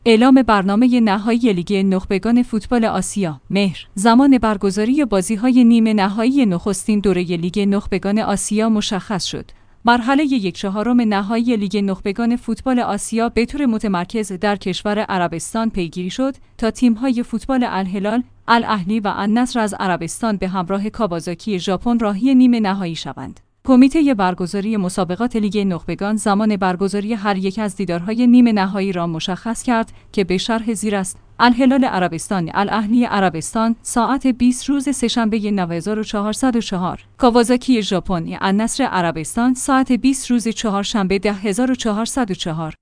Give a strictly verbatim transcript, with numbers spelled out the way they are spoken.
اعلام برنامه نهایی لیگ نخبگان فوتبال آسیا. مهر. زمان برگزاری بازی‌های نیمه نهایی نخستین دوره لیگ نخبگان آسیا مشخص شد. مرحله یک چهارم نهایی لیگ نخبگان فوتبال آسیا به طور متمرکز در کشور عربستان پیگیری شد تا تیم‌های فوتبال الهلال، الاهلی و النصر از عربستان به همراه کاوازاکی ژاپن راهی نیمه نهایی شوند. کمیته برگزاری مسابقات لیگ نخبگان زمان برگزاری هر یک از دیدارهای نیمه نهایی را مشخص کرد که به شرح زیر است: الهلال عربستان الاهلی عربستان ساعت بیست روز سه‌شنبه نو هزار و چهارصد و چهار، کاوازاکی ژاپن النصر عربستان ساعت بیست روز چهارشنبه ده هزار و چهارصد و چهار.